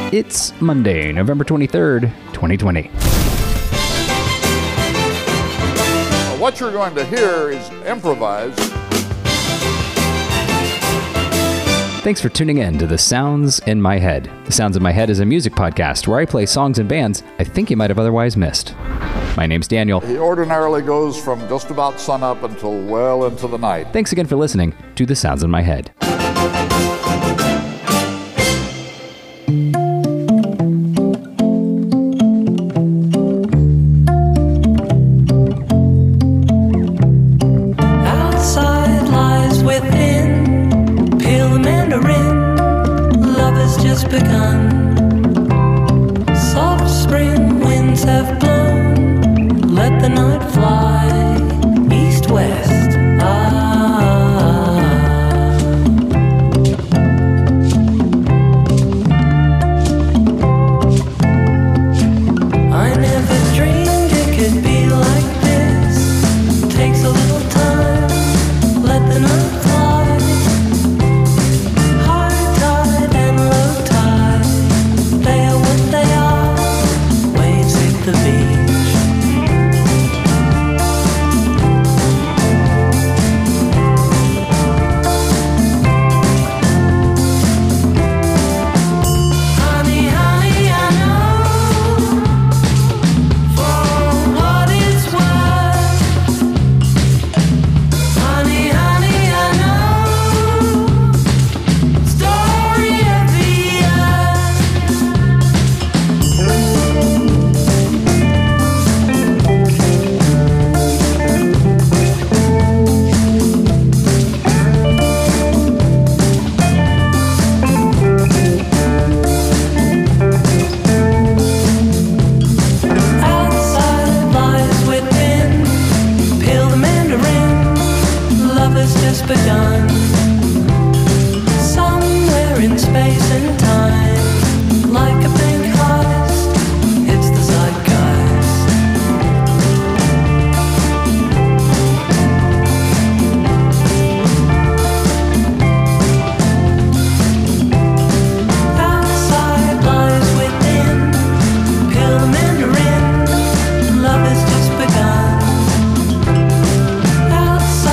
It's Monday, November 23rd, 2020. What you're going to hear is improvised. Thanks for tuning in to The Sounds in My Head. The Sounds in My Head is a music podcast where I play songs and bands I think you might have otherwise missed. My name's Daniel. He ordinarily goes from just about sunup until well into the night. Thanks again for listening to The Sounds in My Head.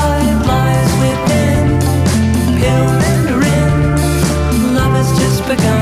Begun.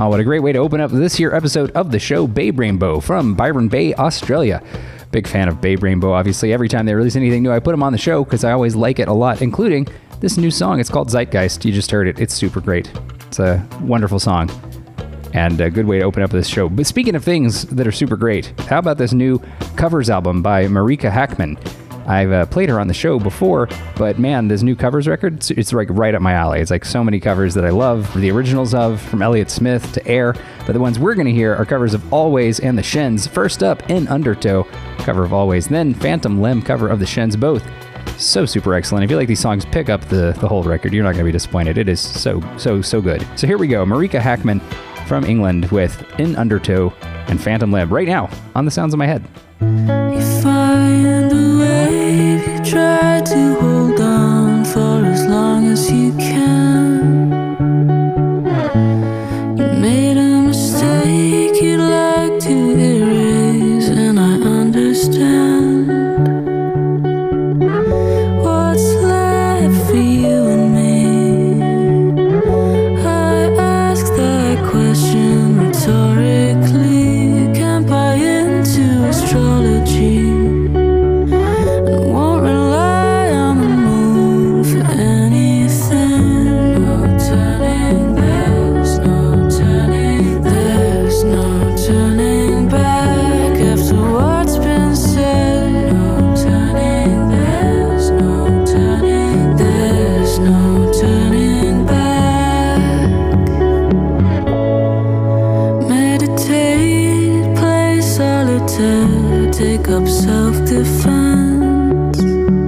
Oh, what a great way to open up this here episode of the show, Babe Rainbow from Byron Bay, Australia. Big fan of Babe Rainbow, obviously. Every time they release anything new, I put them on the show because I always like it a lot, including this new song. It's called Zeitgeist. You just heard it. It's super great. It's a wonderful song and a good way to open up this show. But speaking of things that are super great, how about this new covers album by Marika Hackman? I've played her on the show before, but man, this new covers record, it's like right up my alley. It's like so many covers that I love, the originals of, from Elliott Smith to Air, but the ones we're going to hear are covers of Always and the Shins. First up, In Undertow, cover of Always, then Phantom Limb, cover of the Shins, both so super excellent. If you like these songs, pick up the whole record. You're not going to be disappointed. It is so good. So here we go, Marika Hackman from England with In Undertow and Phantom Limb right now on The Sounds of My Head. You find a way, you try to hold on for as long as you can. You made a mistake you'd like to erase, and I understand. What's left for you and me? I ask that question rhetorically. You can't buy into astrology and won't rely on the moon for anything. No turning, there's no turning, there's no turning back after what's been said. No turning, there's no turning, there's no turning back. Meditate, play solitaire, take up self-defense.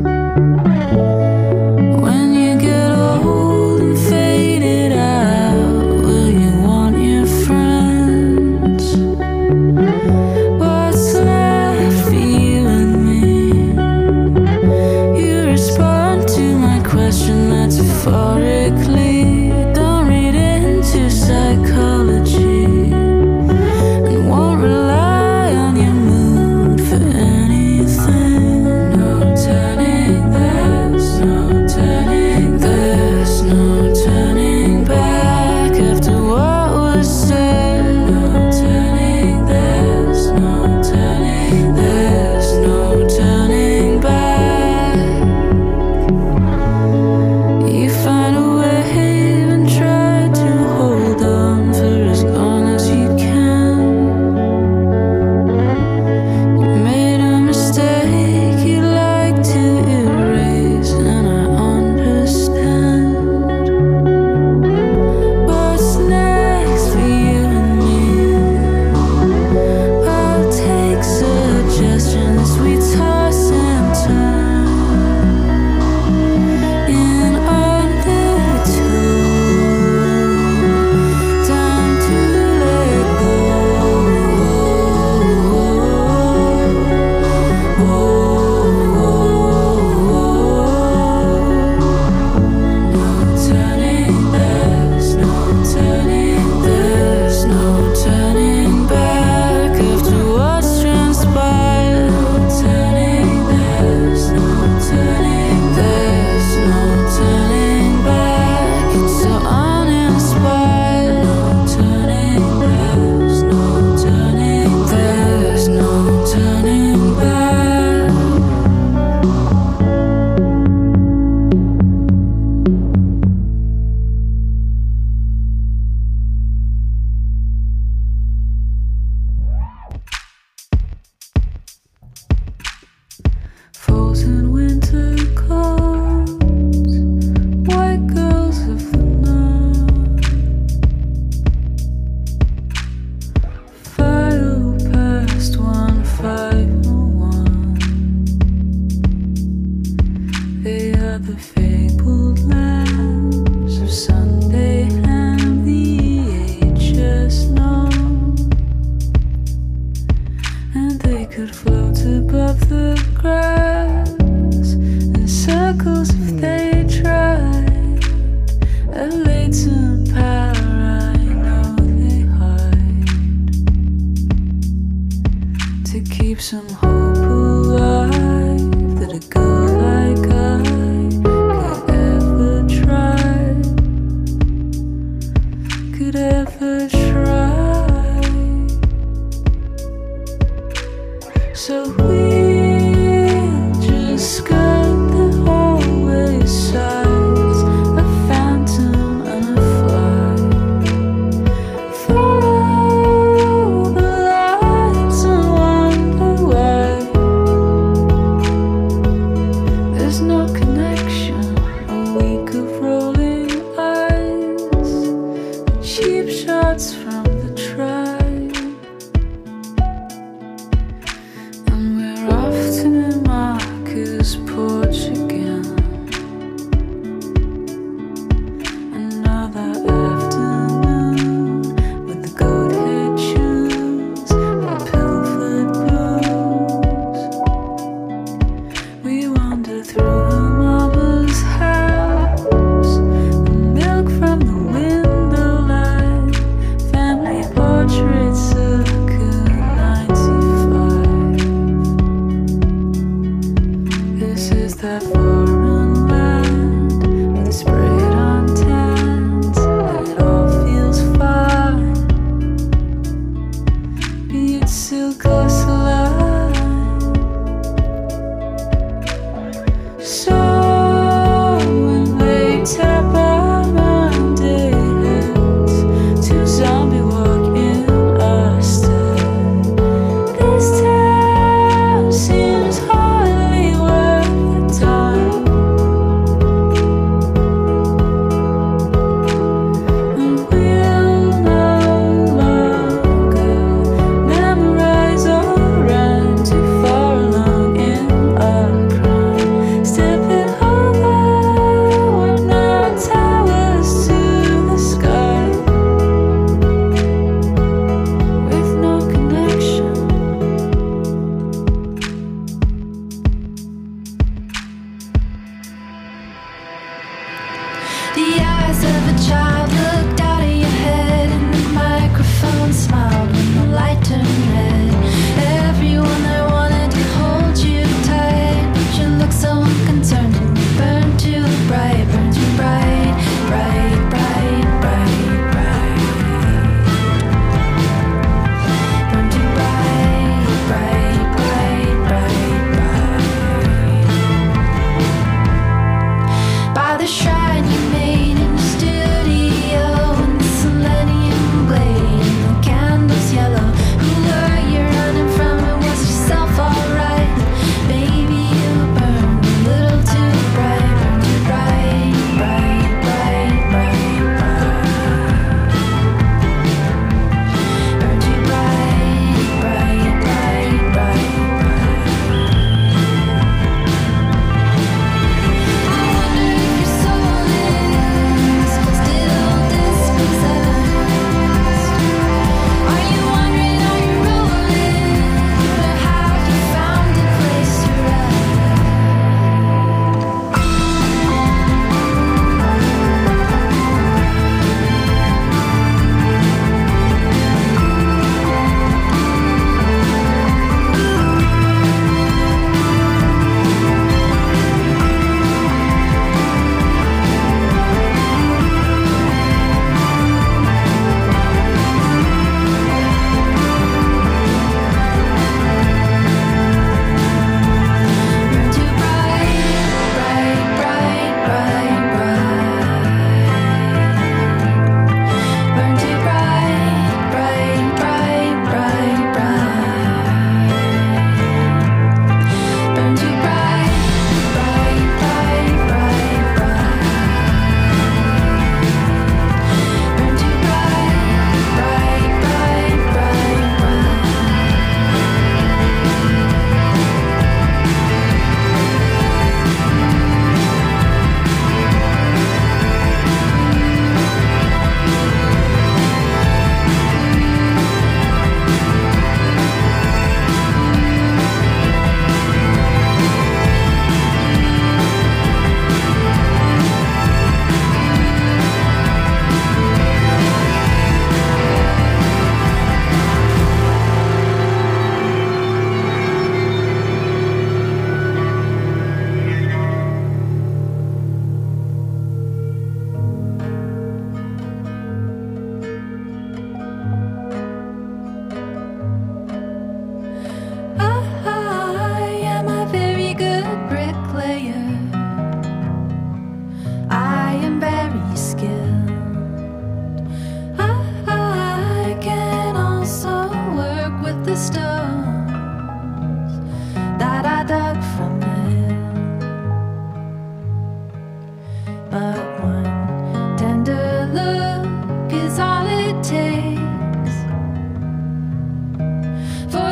When you get old and faded out, will you want your friends? What's left for you and me? You respond to my question metaphorically. Don't read into psychology and won't rely on your mood for anything. No turning, there's no turning, there's no turning back after what was said. No turning, there's no turning, there's no turning back. You find a wave and try to hold on for as long as you can. You made a mistake you'd like to erase, and I understand. What's next for you and me? I'll take suggestions, we toss and turn. In undertow, time to let go. No turning, there's no turning, there's no turning back after what's transpired. No turning, there's no turning, there's no turning back. It's so uninspired. No turning, there's no turning, there's no turning back. Falls in winter coats, white girls of the night, file past 1501. They are the fabled lands of Sunday and the ages known, and they could float above the grass in circles if they tried. A latent power I know they hide to keep some hope alive that a girl like I could ever try.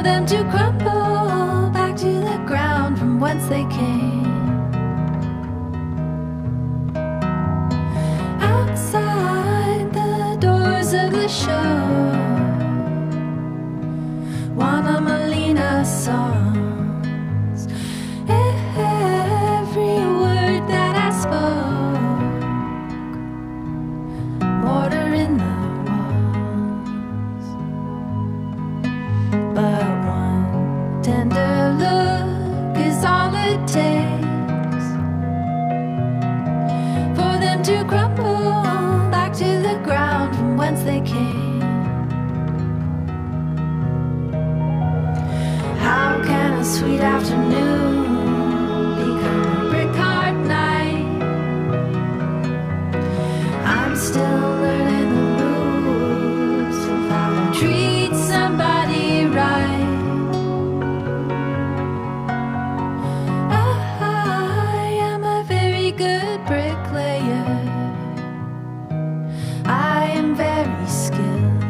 them to crumble back to the ground from whence they came. Outside the doors of the show, Juana Molina songs. Every word that I spoke, mortar in the walls. But one tender look is all it takes for them to crumble back to the ground from whence they came. How can a sweet afternoon become a brick hard night? I'm still learning the rules of how to treat somebody right. I am a very good bricklayer. I am very skilled.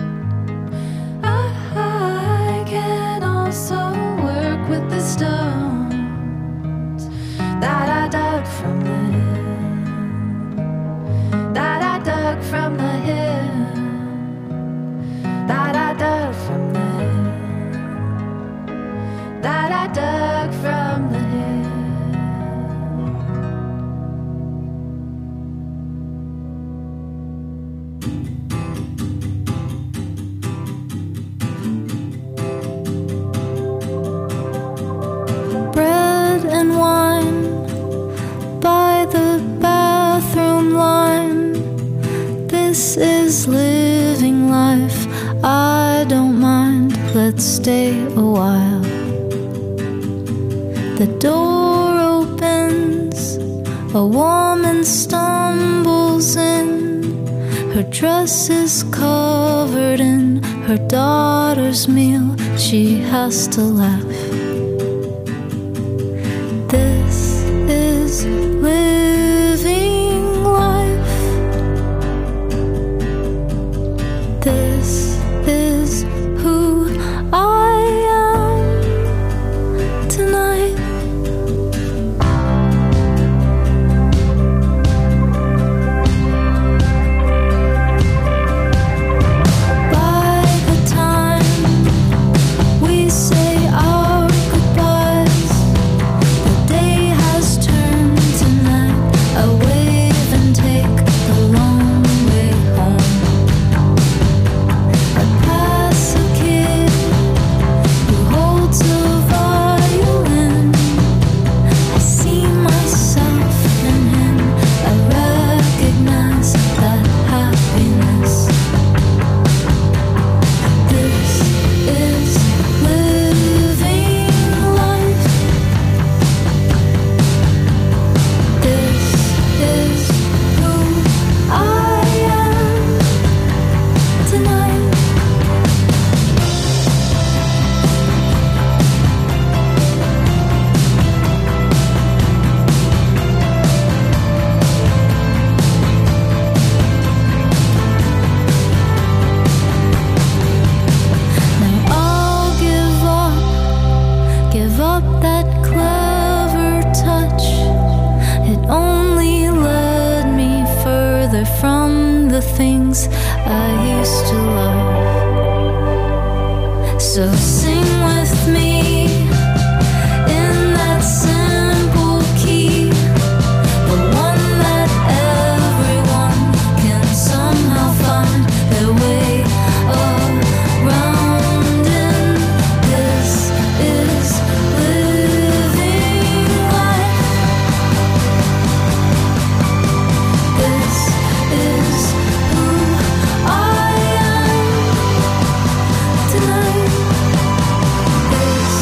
I can also work with the stones that I dug from the hill, that I dug from the hill, that I dug from the hill, that I dug from the hill. Bread and wine by the bathroom line. This is living life. I don't mind. Let's stay a while. The door opens. A woman stumbles in. Her dress is covered in her daughter's meal. She has to laugh. This is living life. This is who I am tonight. By the time we say our goodbyes, the day has turned to night. I wave and take the long way home. I pass a kid who holds a violin. I see myself in him. I recognize that happiness. This is living life. This is who I am tonight. Now I'll give up that clever touch. It only led me further from the things I used to love. So sing with me in that simple key, the one that everyone can somehow find their way around in. This is living life. This is who I am tonight. This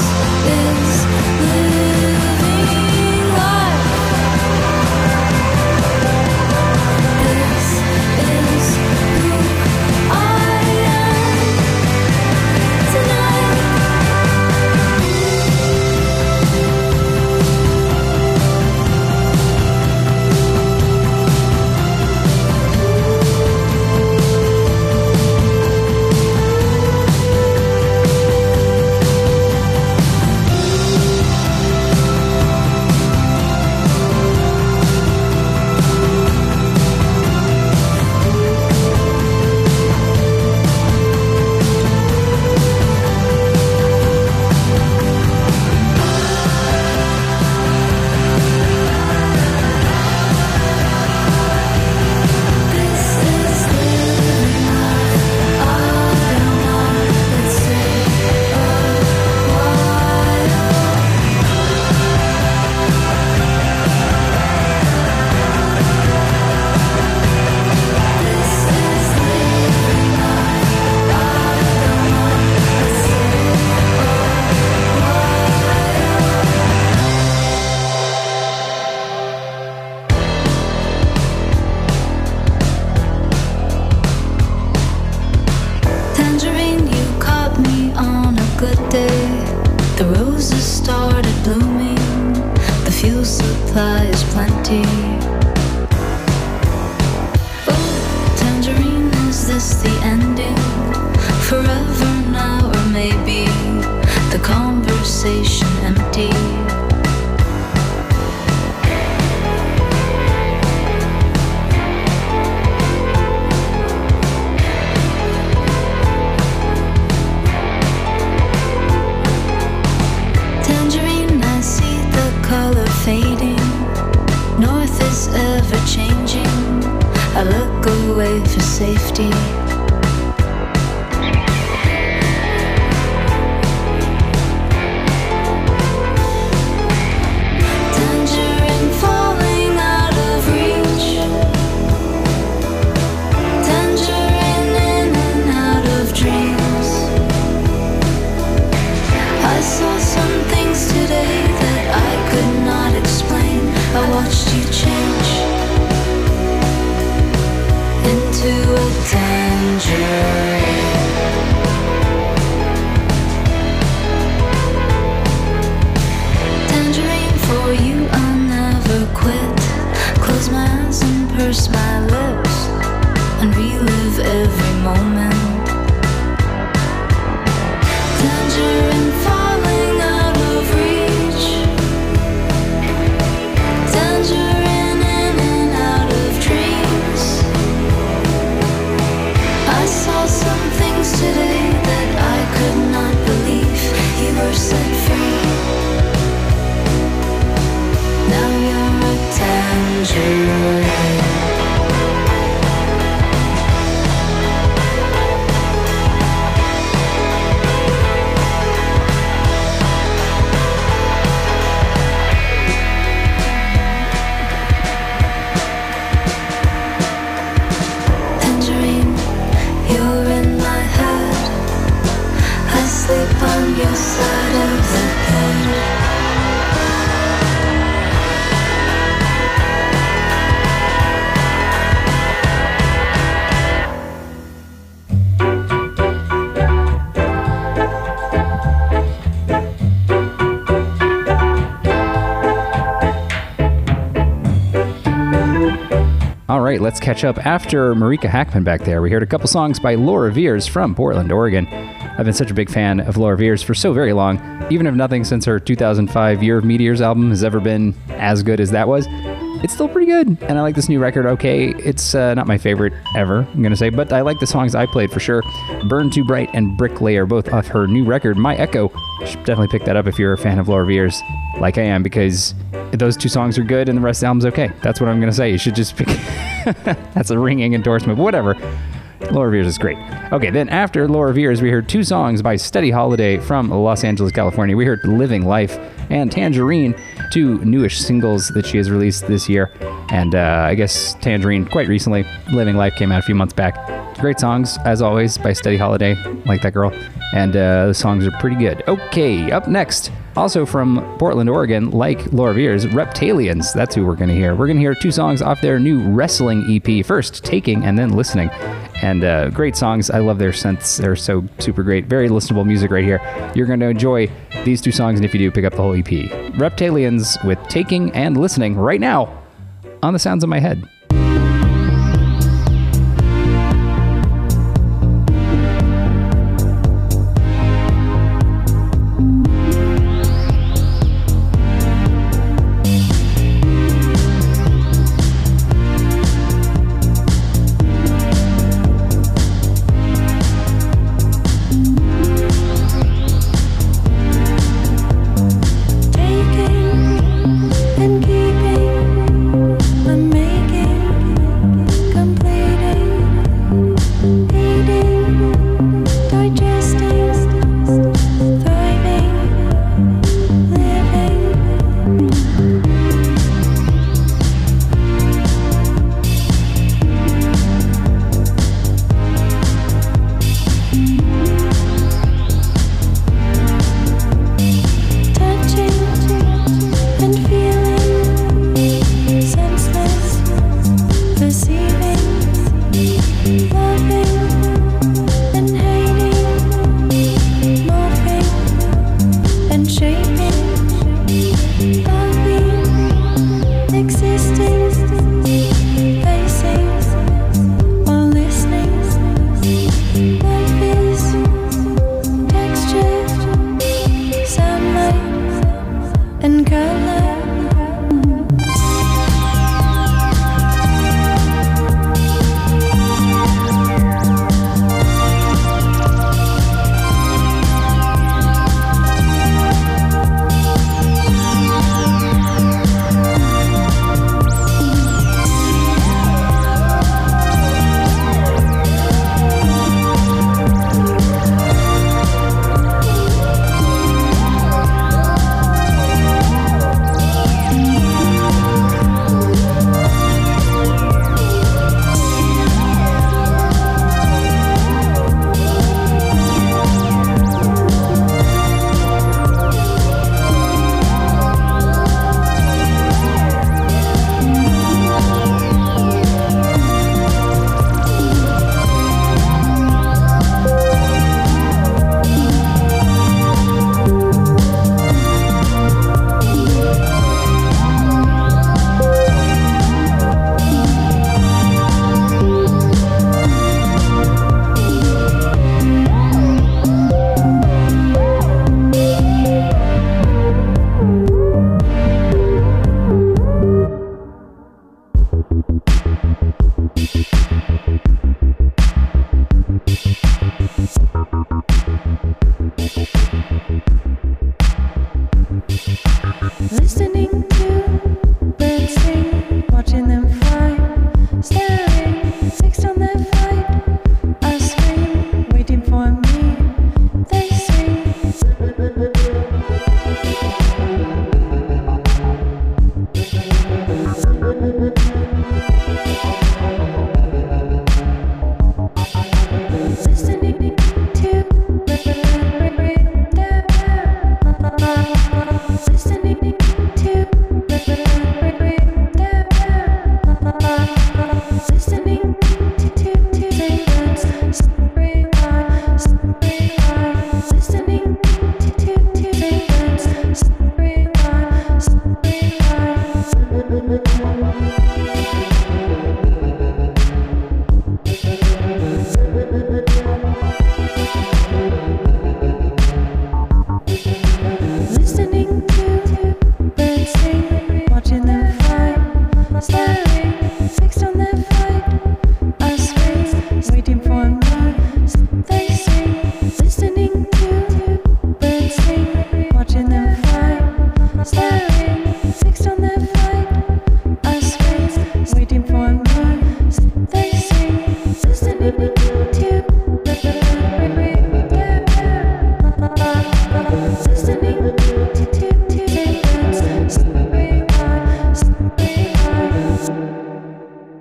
good day. The roses started blooming. The fuel supply is plenty. Oh, tangerine, is this the ending? Forever now, or maybe the conversation empty? Tangerine, I see the color fading. North is ever changing. I look away for safety. Tangerine falling out of reach. Tangerine in and out of dreams. I saw some things today that I could not explain. I watched you change into a tangerine. Tangerine, for you I'll never quit. Close my eyes and purse my lips and relive every moment. Tangerine falling out of reach. Tangerine in and out of dreams. I saw some things today that I could not believe. You were set free. Now you're a tangerine. Tangerine, you're in my head. I sleep on your side of the bed. All right, let's catch up after Marika Hackman back there. We heard a couple songs by Laura Veers from Portland, Oregon. I've been such a big fan of Laura Veers for so very long, even if nothing since her 2005 Year of Meteors album has ever been as good as that was. It's still pretty good, and I like this new record okay. It's not my favorite ever, I'm going to say, but I like the songs I played for sure. Burn Too Bright and Bricklayer, both off her new record, My Echo. You should definitely pick that up if you're a fan of Laura Veers, like I am, because those two songs are good and the rest of the album's okay. That's what I'm going to say. You should just pick... That's a ringing endorsement, but whatever. Laura Veers is great. Okay, then after Laura Veers, we heard two songs by Steady Holiday from Los Angeles, California. We heard Living Life and Tangerine, two newish singles that she has released this year. And I guess Tangerine quite recently. Living Life came out a few months back. Great songs, as always, by Steady Holiday. Like that girl. And the songs are pretty good. Okay, up next, also from Portland, Oregon, like Laura Veers, Reptalians. That's who we're going to hear. We're going to hear two songs off their new wrestling EP. First, Taking, and then Listening. And great songs. I love their synths. They're so super great. Very listenable music right here. You're going to enjoy these two songs, and if you do, pick up the whole EP. Reptalians with Taking and Listening right now on The Sounds of My Head. Taking and keeping, I'm making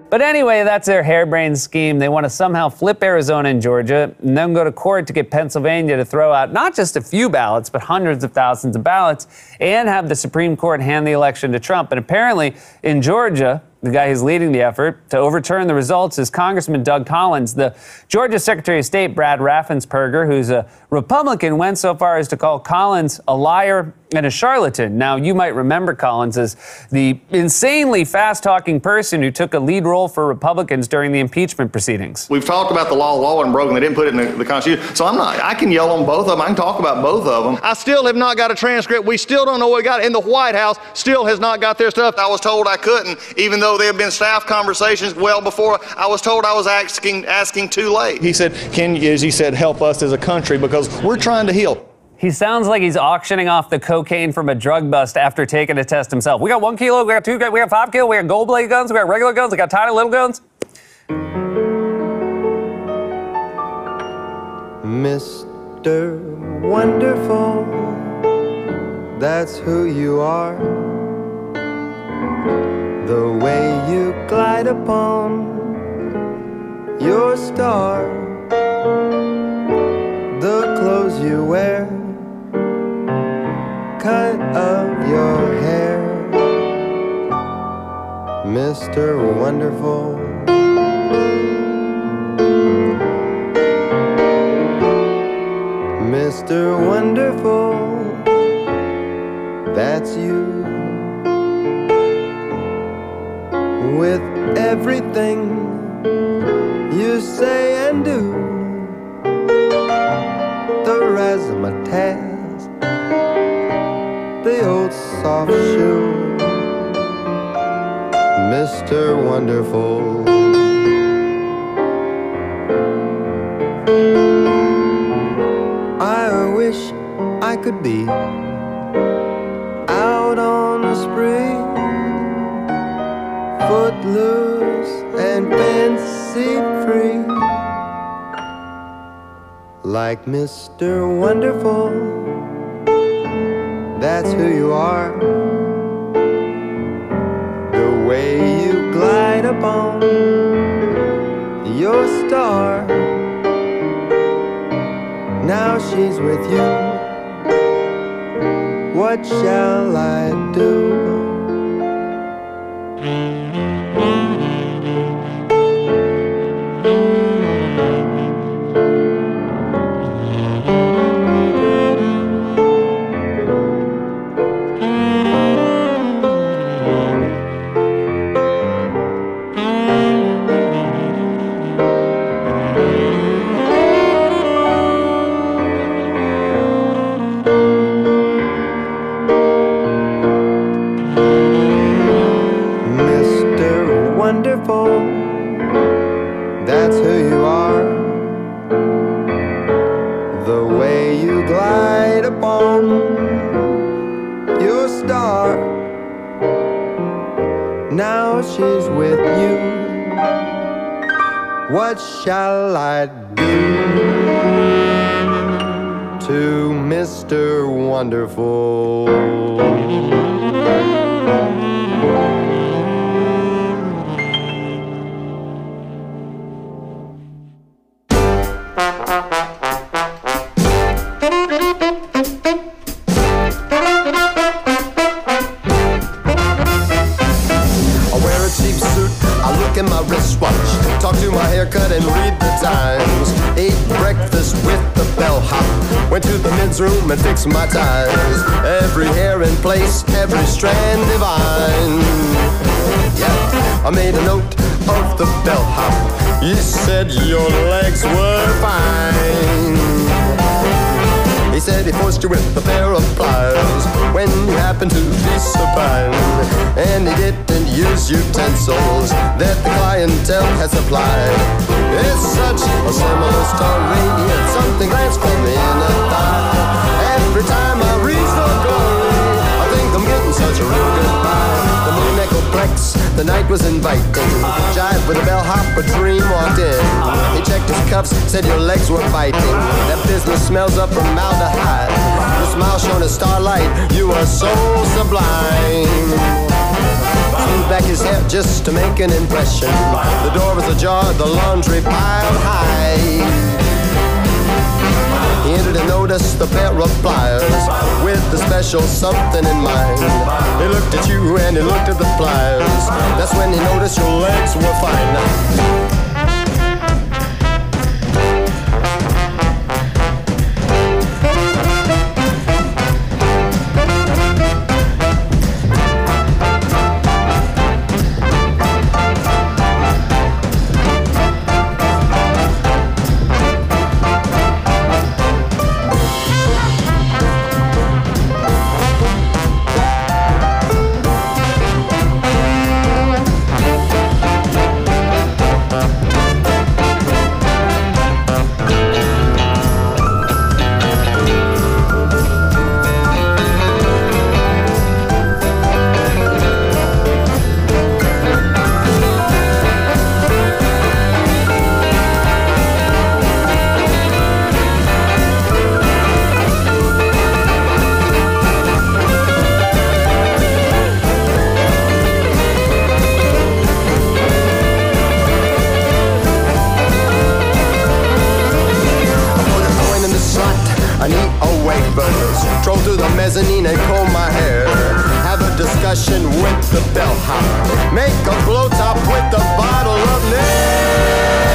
But anyway, that's their harebrained scheme. They want to somehow flip Arizona and Georgia and then go to court to get Pennsylvania to throw out not just a few ballots, but hundreds of thousands of ballots, and have the Supreme Court hand the election to Trump. And apparently, in Georgia, the guy who's leading the effort to overturn the results is Congressman Doug Collins. The Georgia Secretary of State, Brad Raffensperger, who's a Republican, went so far as to call Collins a liar and a charlatan. Now, you might remember Collins as the insanely fast-talking person who took a lead role for Republicans during the impeachment proceedings. We've talked about the law wasn't broken. They didn't put it in the Constitution. So I can yell on both of them. I can talk about both of them. I still have not got a transcript. We still don't know what we got. In the White House still has not got their stuff. I was told I couldn't, even though there have been staff conversations well before. I was told I was asking too late. He said, can you, as he said, help us as a country because we're trying to heal. He sounds like he's auctioning off the cocaine from a drug bust after taking a test himself. We got 1 kilo, we got 2, we got 5 kilo, we got gold blade guns, we got regular guns, we got tiny little guns. Mr. Wonderful, that's who you are. The way you glide upon your star, the clothes you wear, cut of your hair, Mr. Wonderful. Mr. Wonderful, that's you. With everything you say and do, the razzmatazz, the old soft shoe, Mr. Wonderful. I wish I could be out on a spree, footloose and fancy-free, like Mr. Wonderful, that's who you are. The way you glide upon your star, now she's with you, what shall I do? That's who you are. The way you glide upon your star, now she's with you, what shall I do to Mr. Wonderful? In my wristwatch, talk to my haircut and read the Times. Ate breakfast with the bellhop, went to the men's room and fixed my ties. Every hair in place, every strand divine. Yeah, I made a note of the bellhop. He said your legs were fine. He said he forced you with a pair of pliers when you happened to be supine, and he didn't use utensils that the clientele had supplied. It's such a similar story, it's something glanced from the inner thigh. Every time I reach for glory, I think I'm getting such a real goodbye. The moon echoplex, the night was inviting. Jive with a bellhop, a dream walked in. He checked his cuffs, said your legs were biting. That business smells up formaldehyde. Your smile shone as starlight, you are so sublime. Smoothed back his hair just to make an impression. The door was ajar, the laundry piled high. He entered and noticed the pair of pliers with the special something in mind. He looked at you and he looked at the pliers. That's when he noticed your legs were fine. Mezzanine and comb my hair. Have a discussion with the bellhop. Make a blow top with the bottle of Nair.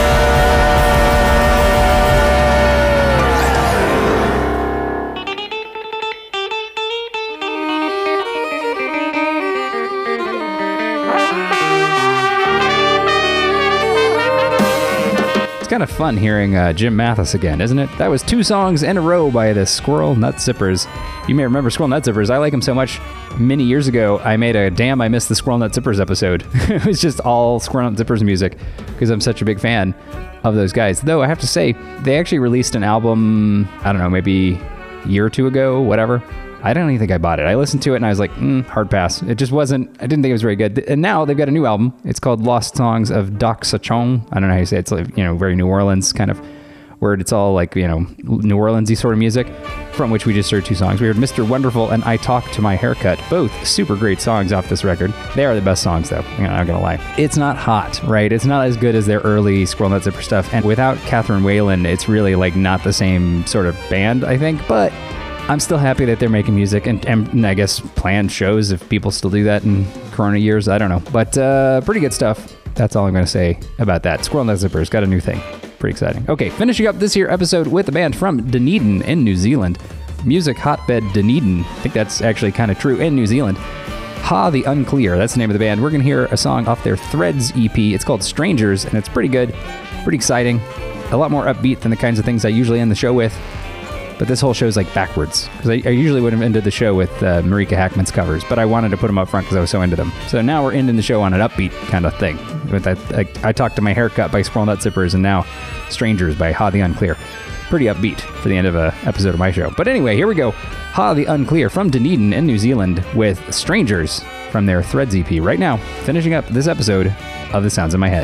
Kind of fun hearing Jim Mathis again, isn't it? That was 2 songs in a row by the Squirrel Nut Zippers. You may remember Squirrel Nut Zippers. I like them so much. Many years ago, I made a Damn I Missed the Squirrel Nut Zippers episode. It was just all Squirrel Nut Zippers music because I'm such a big fan of those guys. Though I have to say, they actually released an album, I don't know, maybe a year or 2 ago, whatever. I don't even think I bought it. I listened to it and I was like, hard pass. It just wasn't, I didn't think it was very good. And now they've got a new album. It's called Lost Songs of Doc Sachong. I don't know how you say it. It's like, very New Orleans kind of word. It's all like, New Orleans-y sort of music, from which we just heard 2 songs. We heard Mr. Wonderful and I Talk to My Haircut. Both super great songs off this record. They are the best songs though. I'm not gonna lie. It's not hot, right? It's not as good as their early Squirrel Nut Zipper stuff. And without Catherine Whalen, it's really like not the same sort of band, I think. But I'm still happy that they're making music and I guess planned shows if people still do that in Corona years. I don't know. But pretty good stuff. That's all I'm going to say about that. Squirrel Nut Zippers got a new thing. Pretty exciting. Okay, finishing up this here episode with a band from Dunedin in New Zealand. Music hotbed Dunedin. I think that's actually kind of true in New Zealand. Ha the Unclear. That's the name of the band. We're going to hear a song off their Threads EP. It's called Strangers and it's pretty good. Pretty exciting. A lot more upbeat than the kinds of things I usually end the show with. But this whole show is like backwards. Because I usually would have ended the show with Marika Hackman's covers, but I wanted to put them up front because I was so into them. So now we're ending the show on an upbeat kind of thing. With that, I Talked to My Haircut by Squirrel Nut Zippers and now Strangers by Ha the Unclear. Pretty upbeat for the end of an episode of my show. But anyway, here we go. Ha the Unclear from Dunedin in New Zealand with Strangers from their Threads EP. Right now, finishing up this episode of The Sounds in My Head.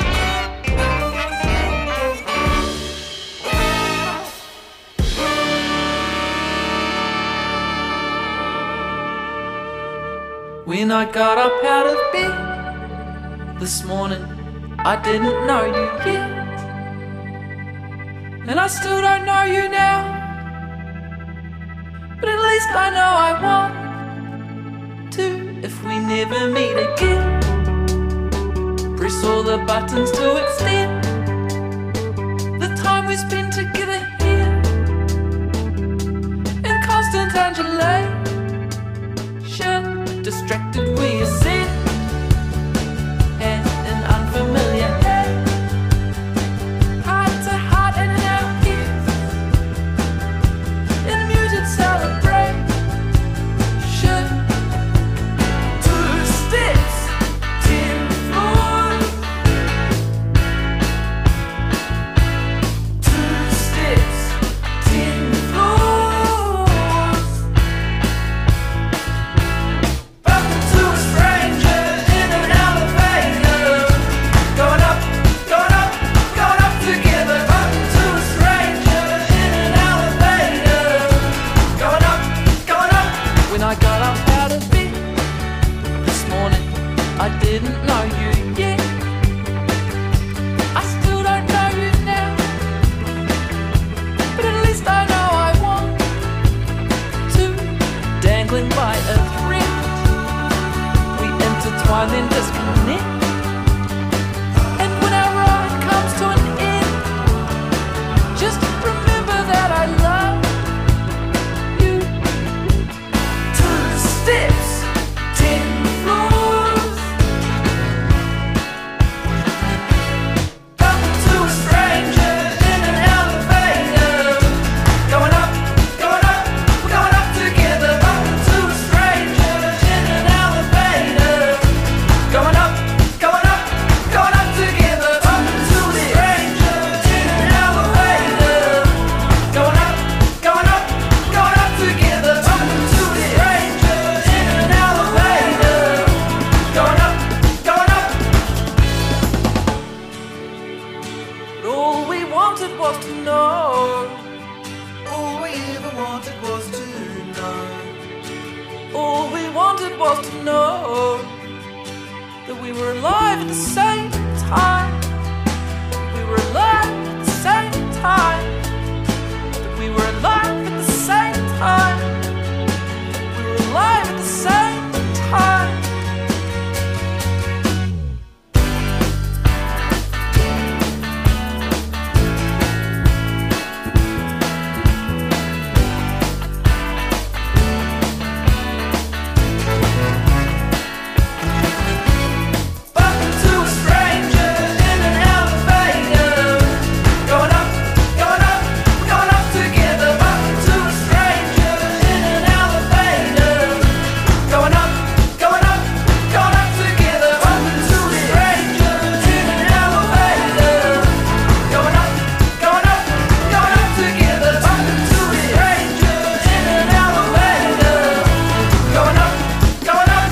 When I got up out of bed this morning, I didn't know you yet, and I still don't know you now, but at least I know I want to if we never meet again. Press all the buttons to extend the time we spend together here in constant undulation. Distracted where you sit at an unfamiliar head, heart to heart and in our ears, in muted celebration. 2 steps, 10 floors. 2 steps. rewind, then disconnect. And when our ride comes to an end, just remember that I love you. 2 steps, 10 floors. Talking to a stranger in an elevator. Going up, going up, we're going up together. Talking to a stranger in an elevator. Going up, going up, going up together. Talking to a stranger in an elevator. Going up, going up, going up together. Talking to a stranger in an elevator. Going up, going up. But all we wanted was to know. All we ever wanted was to know. All we wanted was to know that we were alive at the same time. We were alive at the same time. That we were alive at the same time. We were alive at the same time. Talking to a stranger in an elevator. Going up, going up, we're going up together. Talking to a stranger in an elevator. Going up, going up, going up together. Talking to a stranger in an elevator. Going up, going up, going up together. Talking to a stranger in an elevator. Going up, going up.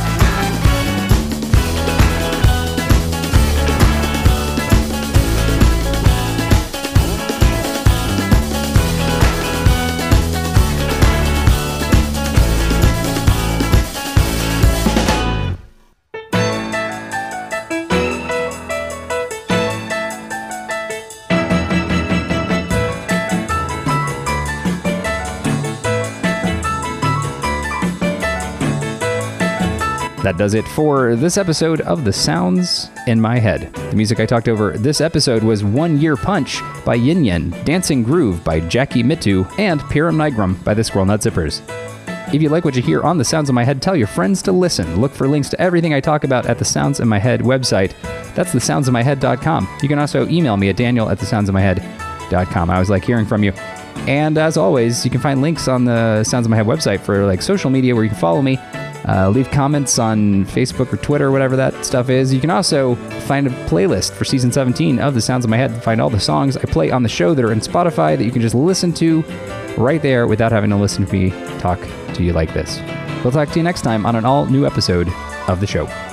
That does it for this episode of The Sounds in My Head. The music I talked over this episode was 1 Year Punch by Yin Yin, Dancing Groove by Jackie Mitu, and Pirum Nigrum by the Squirrel Nut Zippers. If you like what you hear on The Sounds in My Head, tell your friends to listen. Look for links to everything I talk about at the Sounds in My Head website. That's thesoundsinmyhead.com. You can also email me at daniel@thesoundsinmyhead.com. I always like hearing from you. And as always, you can find links on the Sounds in My Head website for like social media where you can follow me. Leave comments on Facebook or Twitter, whatever that stuff is. You can also find a playlist for season 17 of The Sounds in My Head and find all the songs I play on the show that are in Spotify that you can just listen to right there without having to listen to me talk to you like this. We'll talk to you next time on an all-new episode of the show.